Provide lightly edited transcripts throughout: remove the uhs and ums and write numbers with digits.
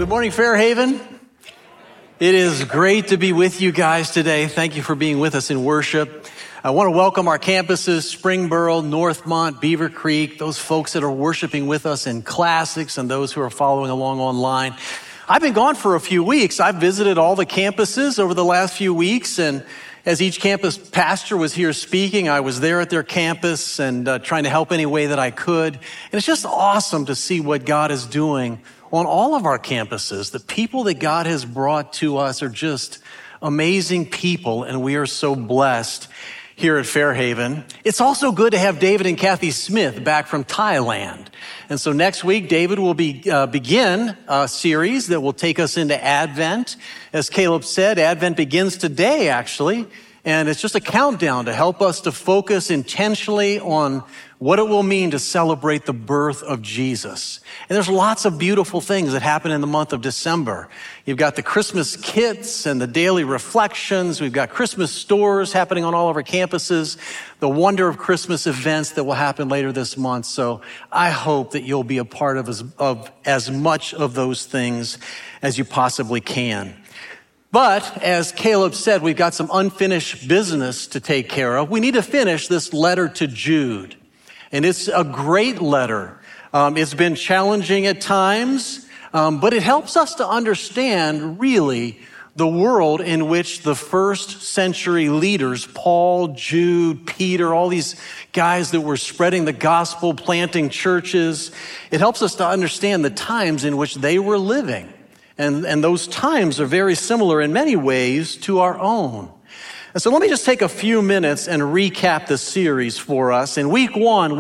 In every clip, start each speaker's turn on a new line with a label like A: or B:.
A: Good morning, Fairhaven. It is great to be with you guys today. Thank you for being with us in worship. I want to welcome our campuses, Springboro, Northmont, Beaver Creek, those folks that are worshiping with us in classics and those who are following along online. I've been gone for a few weeks. I've visited all the campuses over the last few weeks, and as each campus pastor was here speaking, I was there at their campus and trying to help any way that I could. And it's just awesome to see what God is doing on all of our campuses. The people that God has brought to us are just amazing people, and we are so blessed here at Fairhaven. It's also good to have David and Kathy Smith back from Thailand. And so next week, David will begin a series that will take us into Advent. As Caleb said, Advent begins today, actually. And it's just a countdown to help us to focus intentionally on what it will mean to celebrate the birth of Jesus. And there's lots of beautiful things that happen in the month of December. You've got the Christmas kits and the daily reflections. We've got Christmas stores happening on all of our campuses, the Wonder of Christmas events that will happen later this month. So I hope that you'll be a part of as much of those things as you possibly can. But as Caleb said, we've got some unfinished business to take care of. We need to finish this letter to Jude. And it's a great letter. It's been challenging at times, but it helps us to understand really the world in which the first century leaders, Paul, Jude, Peter, all these guys that were spreading the gospel, planting churches, it helps us to understand the times in which they were living. And those times are very similar in many ways to our own. And so let me just take a few minutes and recap the series for us. In week one,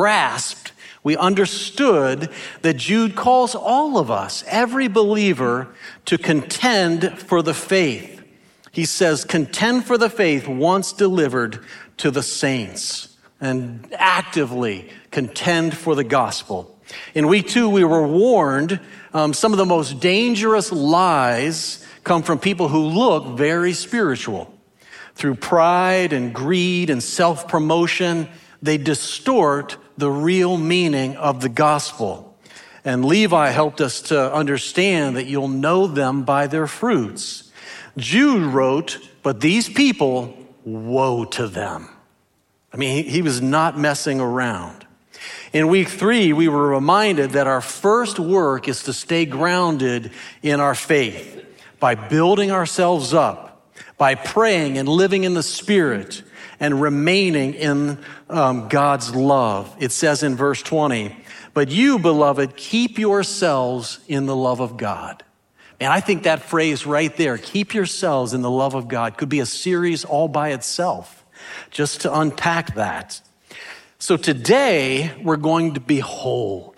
A: we understood that Jude calls all of us, every believer, to contend for the faith. He says, contend for the faith once delivered to the saints, and actively contend for the gospel. In week two, we were warned some of the most dangerous lies come from people who look very spiritual. Through pride and greed and self-promotion, they distort the real meaning of the gospel. And Levi helped us to understand that you'll know them by their fruits. Jude wrote, but these people, woe to them. I mean, he was not messing around. In week three, we were reminded that our first work is to stay grounded in our faith by building ourselves up, by praying and living in the Spirit and remaining in God's love. It says in verse 20, but you, beloved, keep yourselves in the love of God. And I think that phrase right there, keep yourselves in the love of God, could be a series all by itself, just to unpack that. So today, we're going to behold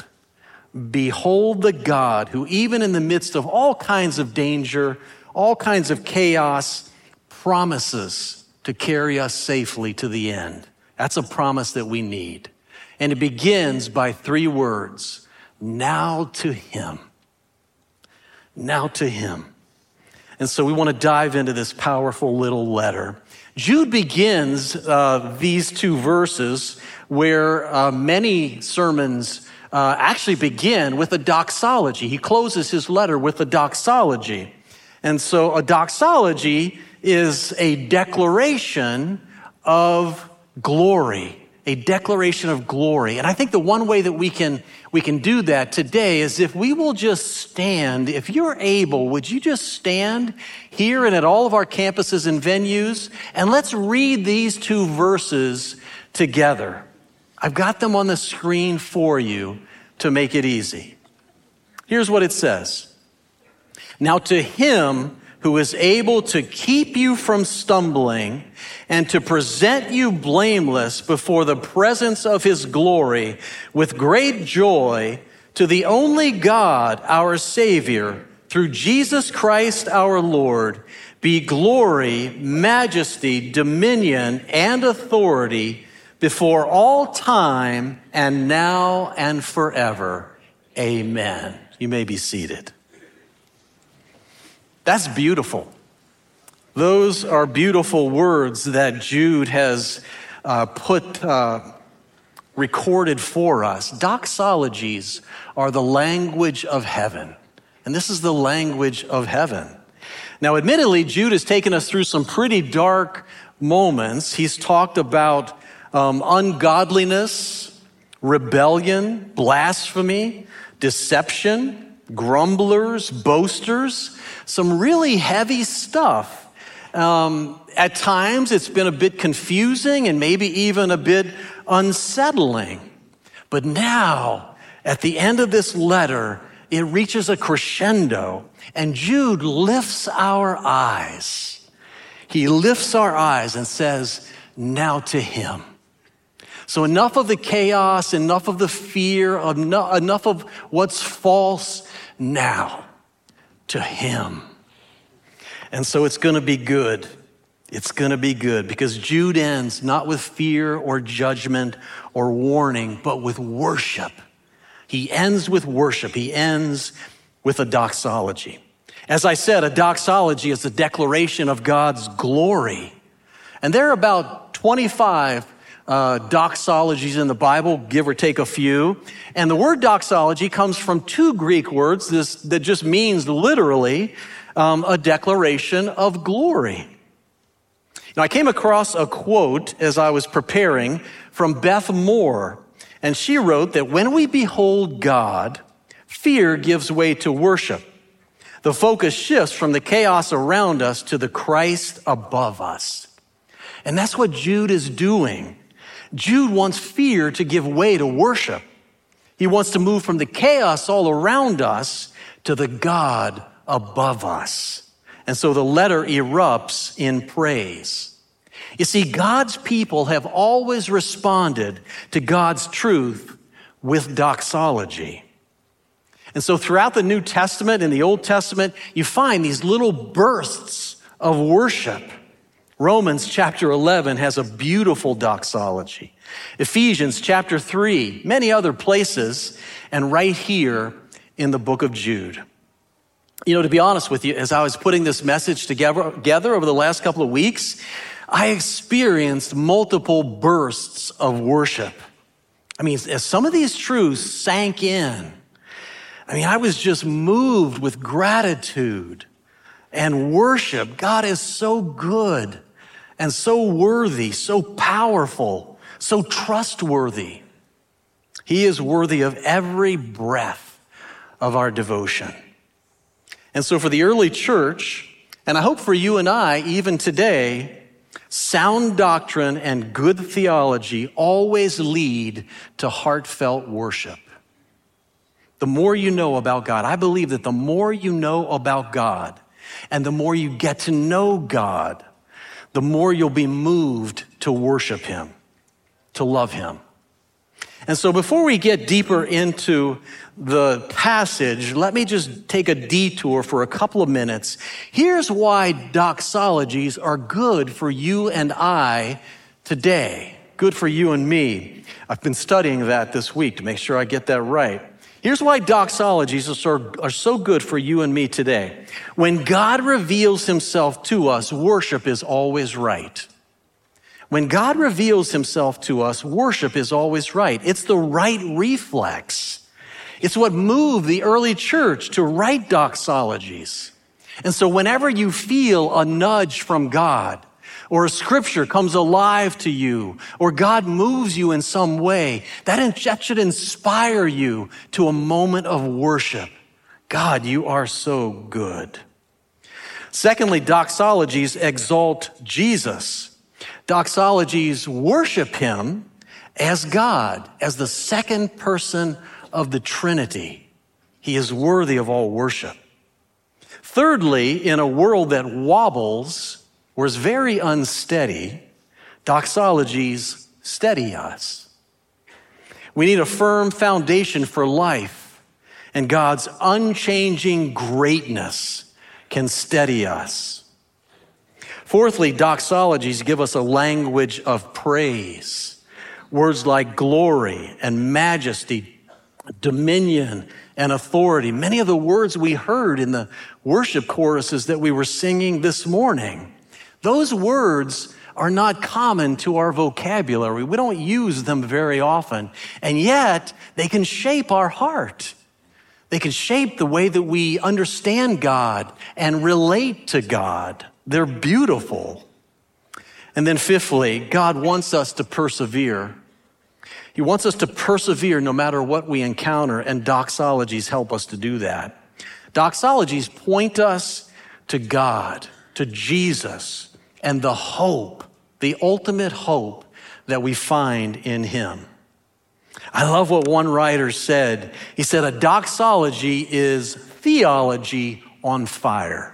A: the God who, even in the midst of all kinds of danger, all kinds of chaos, promises to carry us safely to the end. That's a promise that we need. And it begins by three words, now to him. Now to him. And so we want to dive into this powerful little letter. Jude begins these two verses where many sermons actually begin with a doxology. He closes his letter with a doxology. And so a doxology is a declaration of glory, a declaration of glory. And I think the one way that we can do that today is if we will just stand. If you're able, would you just stand here and at all of our campuses and venues, and let's read these two verses together. I've got them on the screen for you to make it easy. Here's what it says. Now to him who is able to keep you from stumbling and to present you blameless before the presence of his glory with great joy, to the only God, our Savior, through Jesus Christ our Lord, be glory, majesty, dominion, and authority before all time and now and forever. Amen. You may be seated. That's beautiful. Those are beautiful words that Jude has recorded for us. Doxologies are the language of heaven. And this is the language of heaven. Now, admittedly, Jude has taken us through some pretty dark moments. He's talked about ungodliness, rebellion, blasphemy, deception, grumblers, boasters, some really heavy stuff. At times, it's been a bit confusing and maybe even a bit unsettling. But now, at the end of this letter, it reaches a crescendo, and Jude lifts our eyes. He lifts our eyes and says, now to him. So enough of the chaos, enough of the fear, enough of what's false, now to him. And so it's going to be good. It's going to be good because Jude ends not with fear or judgment or warning, but with worship. He ends with worship. He ends with a doxology. As I said, a doxology is a declaration of God's glory. And there are about 25 doxologies in the Bible, give or take a few. And the word doxology comes from two Greek words that just means literally a declaration of glory. Now, I came across a quote as I was preparing from Beth Moore, and she wrote that when we behold God, fear gives way to worship. The focus shifts from the chaos around us to the Christ above us. And that's what Jude is doing. Jude wants fear to give way to worship. He wants to move from the chaos all around us to the God above us. And so the letter erupts in praise. You see, God's people have always responded to God's truth with doxology. And so throughout the New Testament and the Old Testament, you find these little bursts of worship. Romans chapter 11 has a beautiful doxology. Ephesians chapter 3, many other places, and right here in the book of Jude. You know, to be honest with you, as I was putting this message together over the last couple of weeks, I experienced multiple bursts of worship. I mean, as some of these truths sank in, I was just moved with gratitude and worship. God is so good and so worthy, so powerful, so trustworthy. He is worthy of every breath of our devotion. And so for the early church, and I hope for you and I, even today, sound doctrine and good theology always lead to heartfelt worship. The more you know about God, I believe that the more you know about God and the more you get to know God, the more you'll be moved to worship him, to love him. And so before we get deeper into the passage, let me just take a detour for a couple of minutes. Here's why doxologies are good for you and I today. Good for you and me. I've been studying that this week to make sure I get that right. Here's why doxologies are so good for you and me today. When God reveals himself to us, worship is always right. When God reveals himself to us, worship is always right. It's the right reflex. It's what moved the early church to write doxologies. And so whenever you feel a nudge from God, or a scripture comes alive to you, or God moves you in some way, that should inspire you to a moment of worship. God, you are so good. Secondly, doxologies exalt Jesus. Doxologies worship him as God, as the second person of the Trinity. He is worthy of all worship. Thirdly, in a world that wobbles or is very unsteady, doxologies steady us. We need a firm foundation for life, and God's unchanging greatness can steady us. Fourthly, doxologies give us a language of praise. Words like glory and majesty, dominion and authority. Many of the words we heard in the worship choruses that we were singing this morning, those words are not common to our vocabulary. We don't use them very often, and yet they can shape our heart. They can shape the way that we understand God and relate to God. They're beautiful. And then fifthly, God wants us to persevere. He wants us to persevere no matter what we encounter, and doxologies help us to do that. Doxologies point us to God, to Jesus, and the hope, the ultimate hope that we find in him. I love what one writer said. He said, a doxology is theology on fire.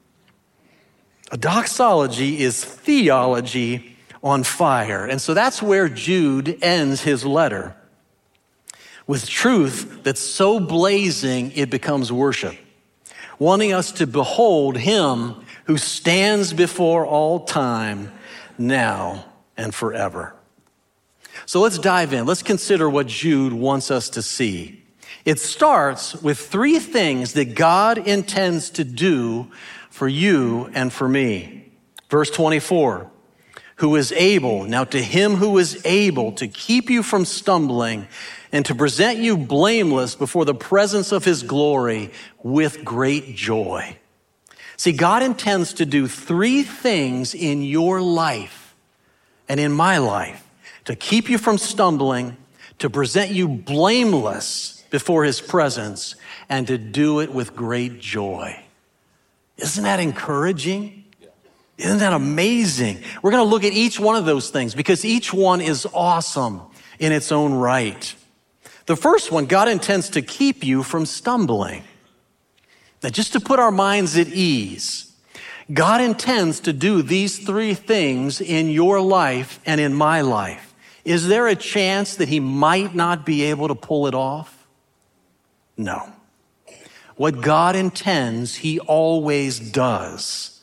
A: A doxology is theology on fire. And so that's where Jude ends his letter, with truth that's so blazing it becomes worship, wanting us to behold him who stands before all time, now and forever. So let's dive in. Let's consider what Jude wants us to see. It starts with three things that God intends to do for you and for me. Verse 24, who is able, now to him who is able to keep you from stumbling and to present you blameless before the presence of his glory with great joy. See, God intends to do three things in your life and in my life: to keep you from stumbling, to present you blameless before his presence, and to do it with great joy. Isn't that encouraging? Isn't that amazing? We're going to look at each one of those things because each one is awesome in its own right. The first one, God intends to keep you from stumbling. Now, just to put our minds at ease, God intends to do these three things in your life and in my life. Is there a chance that he might not be able to pull it off? No. What God intends, he always does.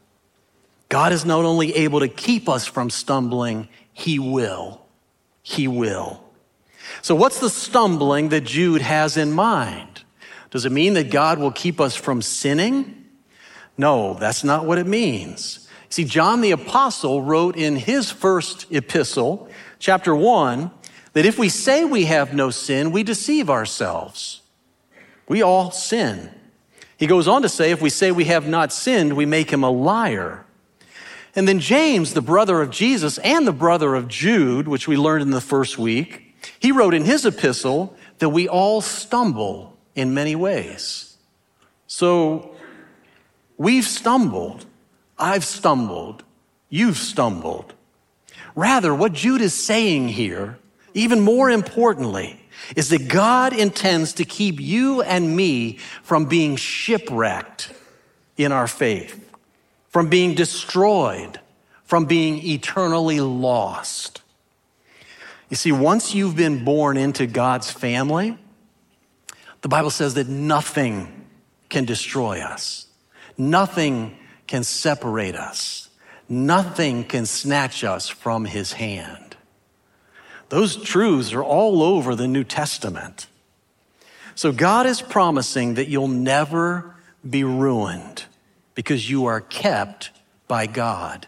A: God is not only able to keep us from stumbling, he will. He will. So what's the stumbling that Jude has in mind? Does it mean that God will keep us from sinning? No, that's not what it means. See, John the Apostle wrote in his first epistle, chapter 1, that if we say we have no sin, we deceive ourselves. We all sin. He goes on to say, if we say we have not sinned, we make him a liar. And then James, the brother of Jesus and the brother of Jude, which we learned in the first week, he wrote in his epistle that we all stumble in many ways. So we've stumbled. I've stumbled. You've stumbled. Rather, what Jude is saying here, even more importantly, is that God intends to keep you and me from being shipwrecked in our faith, from being destroyed, from being eternally lost. You see, once you've been born into God's family, the Bible says that nothing can destroy us. Nothing can separate us. Nothing can snatch us from his hand. Those truths are all over the New Testament. So God is promising that you'll never be ruined because you are kept by God.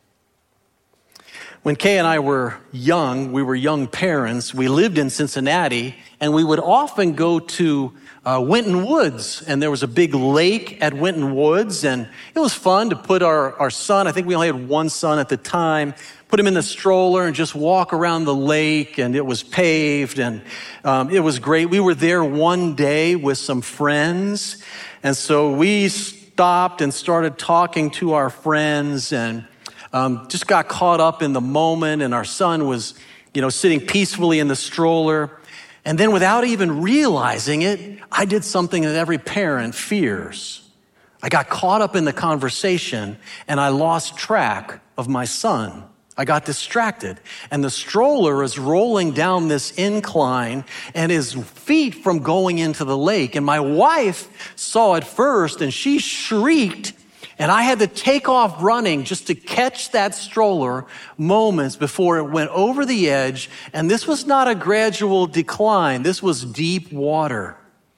A: When Kay and I were young, we were young parents, we lived in Cincinnati, and we would often go to Winton Woods, and there was a big lake at Winton Woods, and it was fun to put our son, I think we only had one son at the time, put him in the stroller and just walk around the lake, and it was paved, and it was great. We were there one day with some friends, and so we stopped and started talking to our friends, and just got caught up in the moment, and our son was, sitting peacefully in the stroller. And then without even realizing it, I did something that every parent fears. I got caught up in the conversation and I lost track of my son. I got distracted, and the stroller is rolling down this incline and his feet from going into the lake. And my wife saw it first and she shrieked, and I had to take off running just to catch that stroller moments before it went over the edge. And this was not a gradual decline. This was deep water.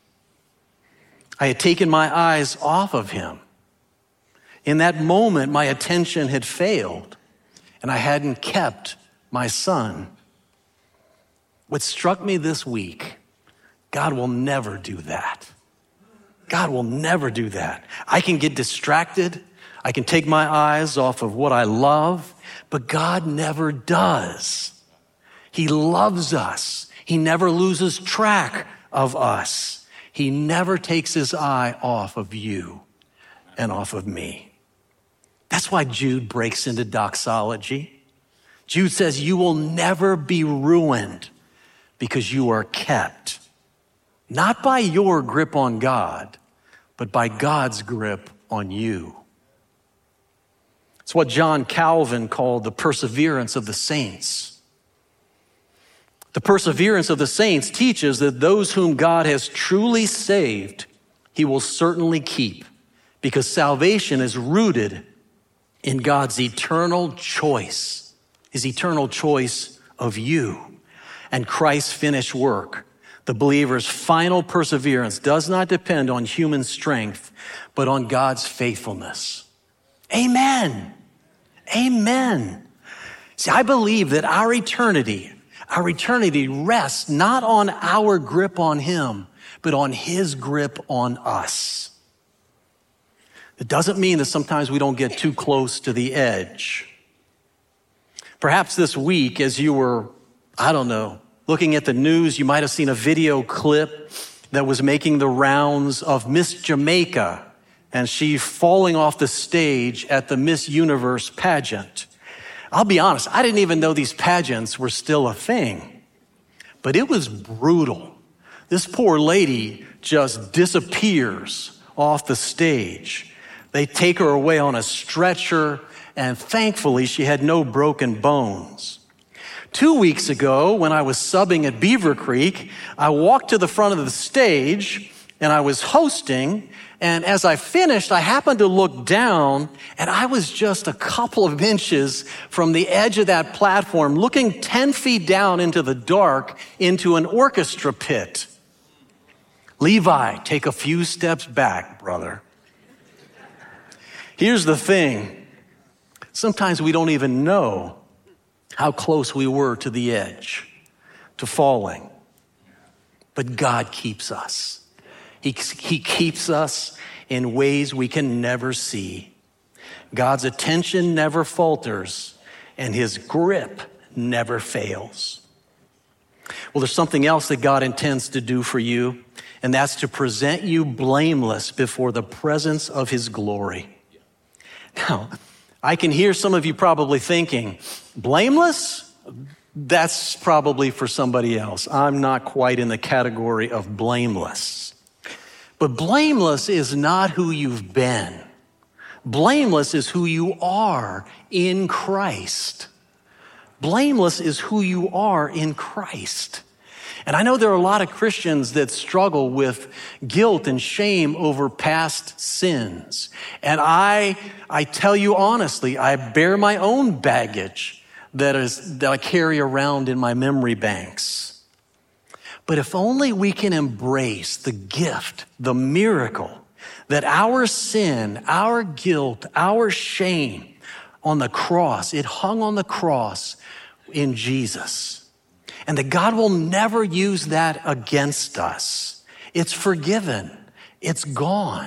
A: I had taken my eyes off of him. In that moment, my attention had failed, and I hadn't kept my son. What struck me this week God will never do that. God will never do that. I can get distracted. I can take my eyes off of what I love, but God never does. He loves us. He never loses track of us. He never takes his eye off of you and off of me. That's why Jude breaks into doxology. Jude says, you will never be ruined because you are kept, not by your grip on God, but by God's grip on you. It's what John Calvin called the perseverance of the saints. The perseverance of the saints teaches that those whom God has truly saved, he will certainly keep, because salvation is rooted in God's eternal choice, his eternal choice of you, and Christ's finished work. The believer's final perseverance does not depend on human strength, but on God's faithfulness. Amen. Amen. See, I believe that our eternity rests not on our grip on him, but on his grip on us. It doesn't mean that sometimes we don't get too close to the edge. Perhaps this week, as you were, looking at the news, you might have seen a video clip that was making the rounds of Miss Jamaica, and she falling off the stage at the Miss Universe pageant. I'll be honest, I didn't even know these pageants were still a thing, but it was brutal. This poor lady just disappears off the stage. They take her away on a stretcher, and thankfully she had no broken bones. 2 weeks ago, when I was subbing at Beaver Creek, I walked to the front of the stage and I was hosting. And as I finished, I happened to look down and I was just a couple of inches from the edge of that platform, looking 10 feet down into the dark into an orchestra pit. Levi, take a few steps back, brother. Here's the thing. Sometimes we don't even know how close we were to the edge, to falling. But God keeps us. He keeps us in ways we can never see. God's attention never falters, and his grip never fails. Well, there's something else that God intends to do for you, and that's to present you blameless before the presence of his glory. Now, I can hear some of you probably thinking, blameless? That's probably for somebody else. I'm not quite in the category of blameless. But blameless is not who you've been. Blameless is who you are in Christ. Blameless is who you are in Christ. And I know there are a lot of Christians that struggle with guilt and shame over past sins. And I tell you honestly, I bear my own baggage that I carry around in my memory banks. But if only we can embrace the gift, the miracle, that our sin, our guilt, our shame on the cross, it hung on the cross in Jesus. And that God will never use that against us. It's forgiven. It's gone.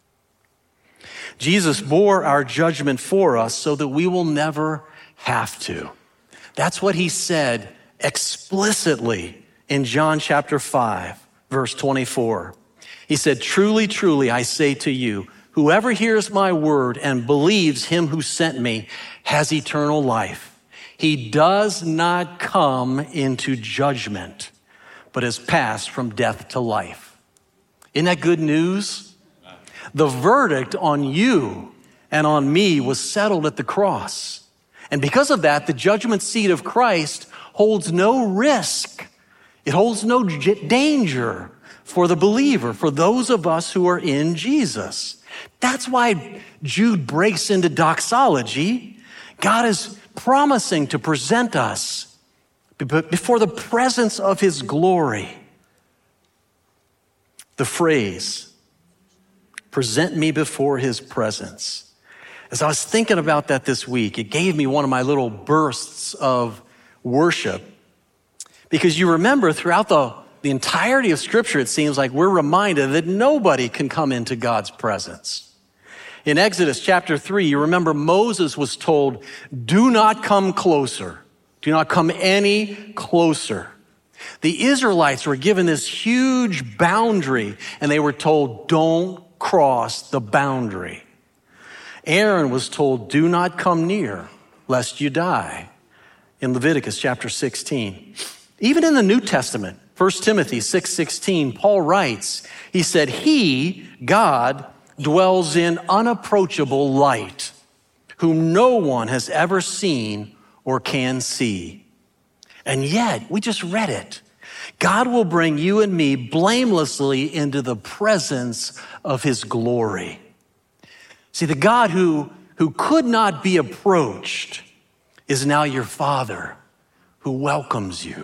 A: Jesus bore our judgment for us so that we will never have to. That's what he said explicitly in John chapter 5, verse 24. He said, "Truly, truly, I say to you, whoever hears my word and believes him who sent me has eternal life. He does not come into judgment, but has passed from death to life." Isn't that good news? The verdict on you and on me was settled at the cross. And because of that, the judgment seat of Christ holds no risk. It holds no danger for the believer, for those of us who are in Jesus. That's why Jude breaks into doxology. God is promising to present us before the presence of his glory. The phrase, present me before his presence. As I was thinking about that this week, it gave me one of my little bursts of worship. Because you remember throughout the the entirety of Scripture, it seems like we're reminded that nobody can come into God's presence. In Exodus chapter 3, you remember Moses was told, do not come closer. Do not come any closer. The Israelites were given this huge boundary, and they were told, don't cross the boundary. Aaron was told, do not come near, lest you die, in Leviticus chapter 16. Even in the New Testament, 1 Timothy 6:16, Paul writes, he said, he, God, dwells in unapproachable light, whom no one has ever seen or can see. And yet, we just read it. God will bring you and me blamelessly into the presence of his glory. See, the God who could not be approached is now your Father who welcomes you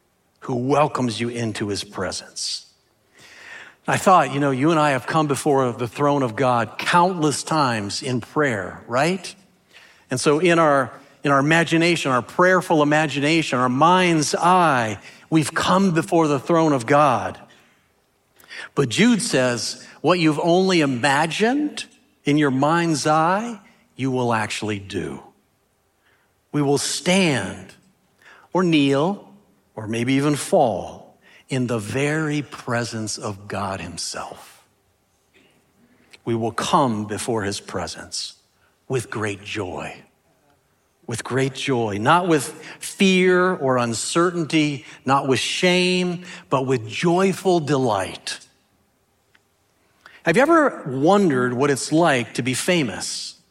A: into his presence. I thought, you and I have come before the throne of God countless times in prayer, right? And so in our imagination, our prayerful imagination, our mind's eye, we've come before the throne of God. But Jude says, what you've only imagined in your mind's eye, you will actually do. We will stand or kneel or maybe even fall in the very presence of God himself. We will come before his presence with great joy. With great joy, not with fear or uncertainty, not with shame, but with joyful delight. Have you ever wondered what it's like to be famous?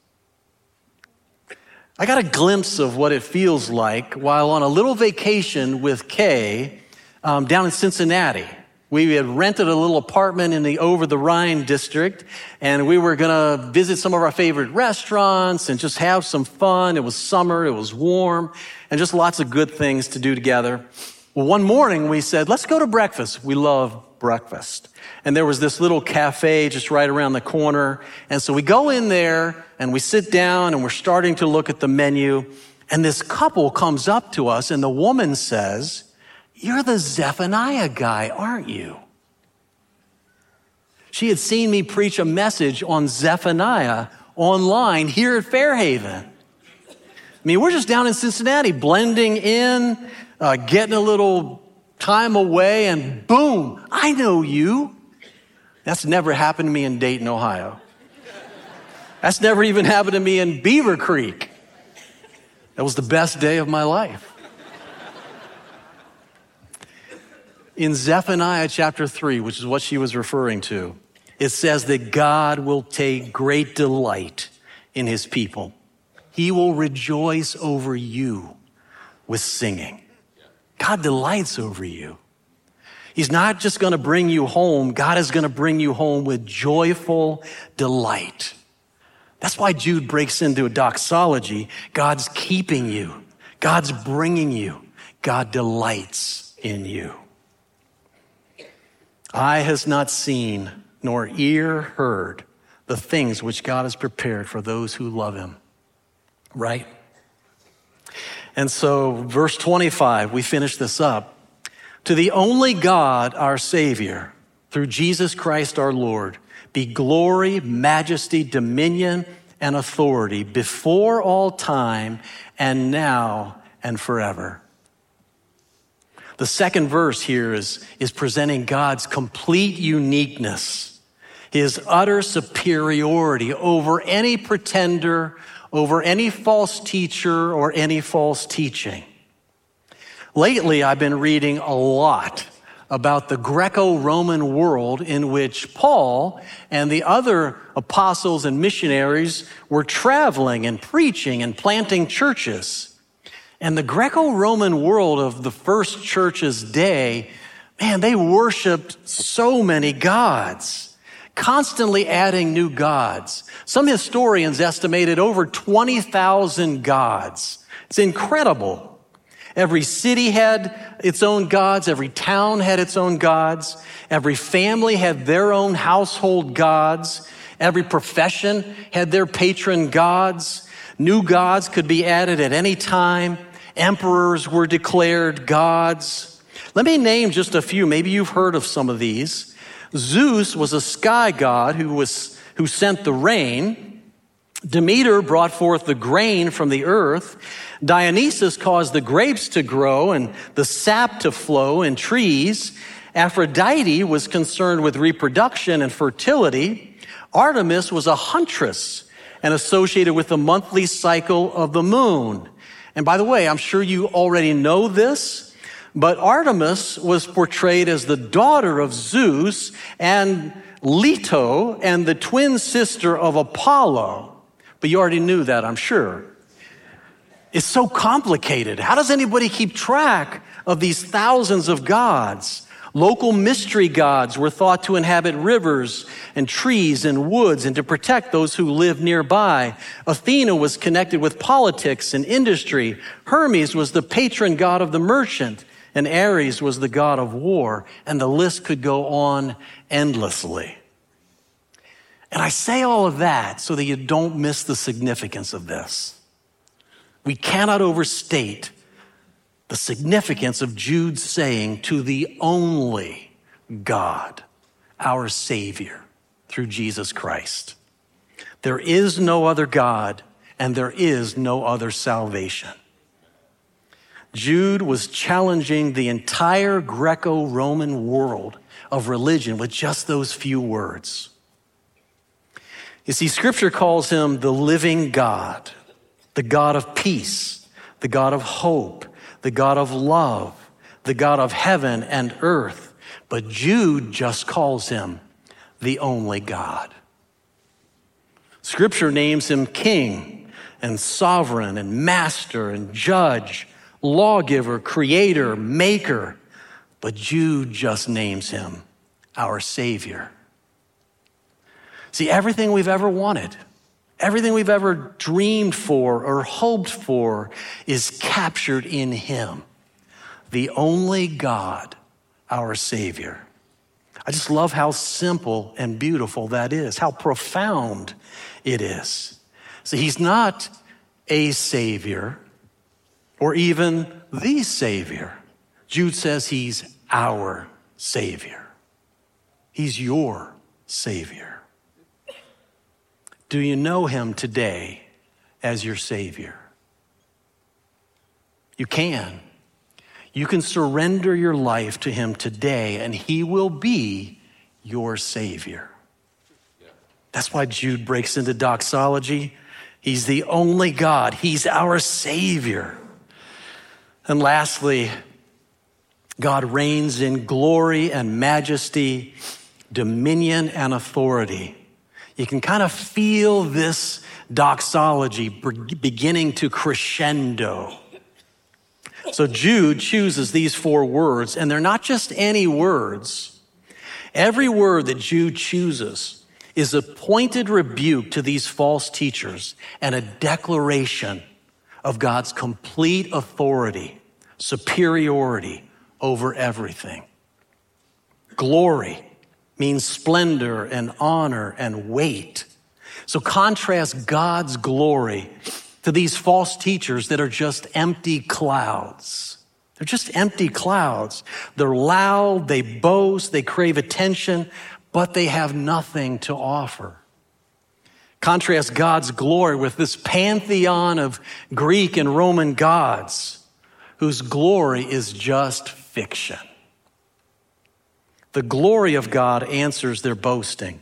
A: I got a glimpse of what it feels like while on a little vacation with Kay down in Cincinnati. We had rented a little apartment in the Over the Rhine district, and we were going to visit some of our favorite restaurants and just have some fun. It was summer, it was warm, and just lots of good things to do together. Well, one morning we said, let's go to breakfast. We love breakfast. And there was this little cafe just right around the corner. And so we go in there and we sit down and we're starting to look at the menu. And this couple comes up to us and the woman says, you're the Zephaniah guy, aren't you? She had seen me preach a message on Zephaniah online here at Fairhaven. I mean, we're just down in Cincinnati, blending in, getting a little time away, and boom, I know you. That's never happened to me in Dayton, Ohio. That's never even happened to me in Beaver Creek. That was the best day of my life. In Zephaniah chapter 3, which is what she was referring to, it says that God will take great delight in his people. He will rejoice over you with singing. God delights over you. He's not just going to bring you home. God is going to bring you home with joyful delight. That's why Jude breaks into a doxology. God's keeping you. God's bringing you. God delights in you. Eye has not seen, nor ear heard the things which God has prepared for those who love him. Right? And so, verse 25, we finish this up. To the only God, our Savior, through Jesus Christ our Lord, be glory, majesty, dominion, and authority before all time and now and forever. The second verse here is presenting God's complete uniqueness, his utter superiority over any pretender, over any false teacher or any false teaching. Lately, I've been reading a lot about the Greco-Roman world in which Paul and the other apostles and missionaries were traveling and preaching and planting churches. And the Greco-Roman world of the first church's day, man, they worshiped so many gods, constantly adding new gods. Some historians estimated over 20,000 gods. It's incredible. Every city had its own gods. Every town had its own gods. Every family had their own household gods. Every profession had their patron gods. New gods could be added at any time. Emperors were declared gods. Let me name just a few. Maybe you've heard of some of these. Zeus was a sky god who sent the rain. Demeter brought forth the grain from the earth. Dionysus caused the grapes to grow and the sap to flow in trees. Aphrodite was concerned with reproduction and fertility. Artemis was a huntress and associated with the monthly cycle of the moon. And by the way, I'm sure you already know this, but Artemis was portrayed as the daughter of Zeus and Leto and the twin sister of Apollo. But you already knew that, I'm sure. It's so complicated. How does anybody keep track of these thousands of gods? Local mystery gods were thought to inhabit rivers and trees and woods and to protect those who lived nearby. Athena was connected with politics and industry. Hermes was the patron god of the merchant, and Ares was the god of war. And the list could go on endlessly. And I say all of that so that you don't miss the significance of this. We cannot overstate the significance of Jude saying to the only God, our Savior, through Jesus Christ. There is no other God and there is no other salvation. Jude was challenging the entire Greco-Roman world of religion with just those few words. You see, Scripture calls him the living God, the God of peace, the God of hope, the God of love, the God of heaven and earth. But Jude just calls him the only God. Scripture names him king and sovereign and master and judge, lawgiver, creator, maker. But Jude just names him our Savior. See, everything we've ever wanted, everything we've ever dreamed for or hoped for is captured in him, the only God, our Savior. I just love how simple and beautiful that is, how profound it is. So he's not a Savior or even the Savior. Jude says he's our Savior. He's your Savior. Do you know him today as your Savior? You can. You can surrender your life to him today and he will be your Savior. That's why Jude breaks into doxology. He's the only God. He's our Savior. And lastly, God reigns in glory and majesty, dominion and authority. You can kind of feel this doxology beginning to crescendo. So Jude chooses these four words, and they're not just any words. Every word that Jude chooses is a pointed rebuke to these false teachers and a declaration of God's complete authority, superiority over everything. Glory means splendor and honor and weight. So contrast God's glory to these false teachers that are just empty clouds. They're just empty clouds. They're loud, they boast, they crave attention, but they have nothing to offer. Contrast God's glory with this pantheon of Greek and Roman gods whose glory is just fiction. The glory of God answers their boasting.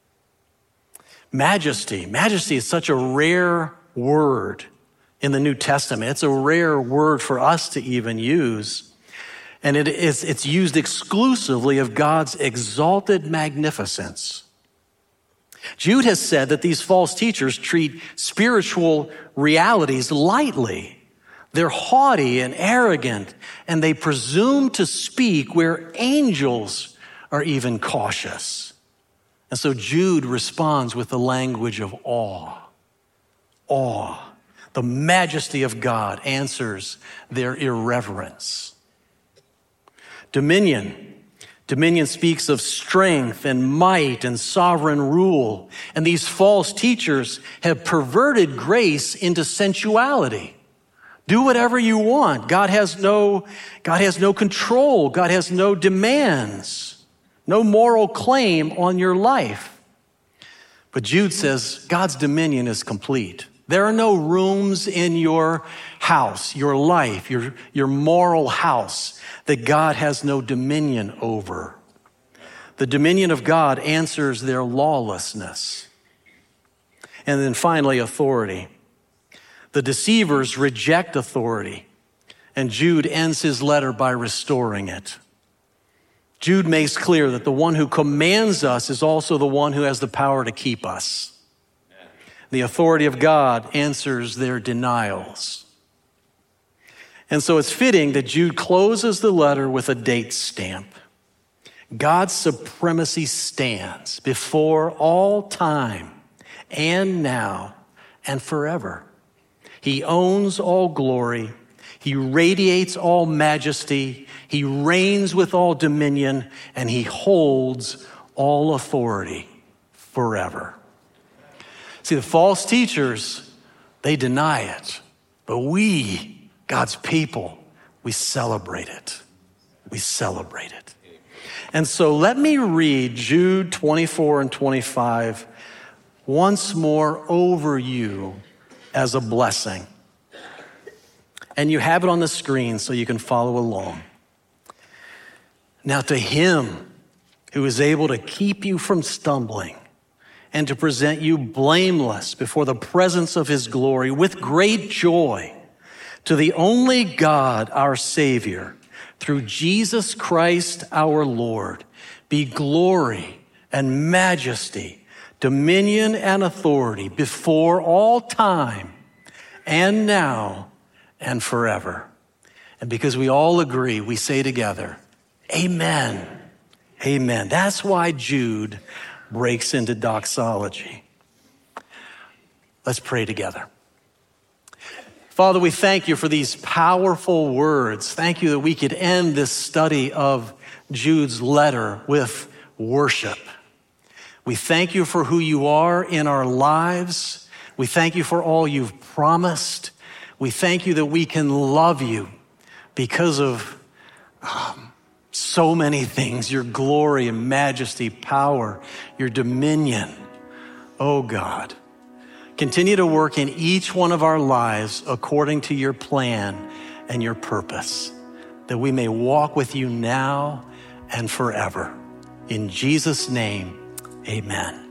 A: Majesty is such a rare word in the New Testament. It's a rare word for us to even use. And it's used exclusively of God's exalted magnificence. Jude has said that these false teachers treat spiritual realities lightly. They're haughty and arrogant, and they presume to speak where angels are even cautious. And so Jude responds with the language of awe. Awe. The majesty of God answers their irreverence. Dominion. Dominion speaks of strength and might and sovereign rule. And these false teachers have perverted grace into sensuality. Do whatever you want. God has no control. God has no demands, no moral claim on your life. But Jude says God's dominion is complete. There are no rooms in your house, your life, your moral house that God has no dominion over. The dominion of God answers their lawlessness. And then finally, authority. The deceivers reject authority, and Jude ends his letter by restoring it. Jude makes clear that the one who commands us is also the one who has the power to keep us. The authority of God answers their denials. And so it's fitting that Jude closes the letter with a date stamp. God's supremacy stands before all time and now and forever. He owns all glory. He radiates all majesty. He reigns with all dominion, and he holds all authority forever. See, the false teachers, they deny it. But we, God's people, we celebrate it. We celebrate it. And so let me read Jude 24 and 25 once more over you as a blessing. And you have it on the screen so you can follow along. Now to him who is able to keep you from stumbling and to present you blameless before the presence of his glory with great joy, to the only God, our Savior, through Jesus Christ our Lord, be glory and majesty, dominion and authority before all time and now and forever. And because we all agree, we say together, amen, amen. That's why Jude breaks into doxology. Let's pray together. Father, we thank you for these powerful words. Thank you that we could end this study of Jude's letter with worship. We thank you for who you are in our lives. We thank you for all you've promised. We thank you that we can love you because of so many things, your glory and majesty, power, your dominion. Oh God, continue to work in each one of our lives according to your plan and your purpose, that we may walk with you now and forever. In Jesus' name, amen.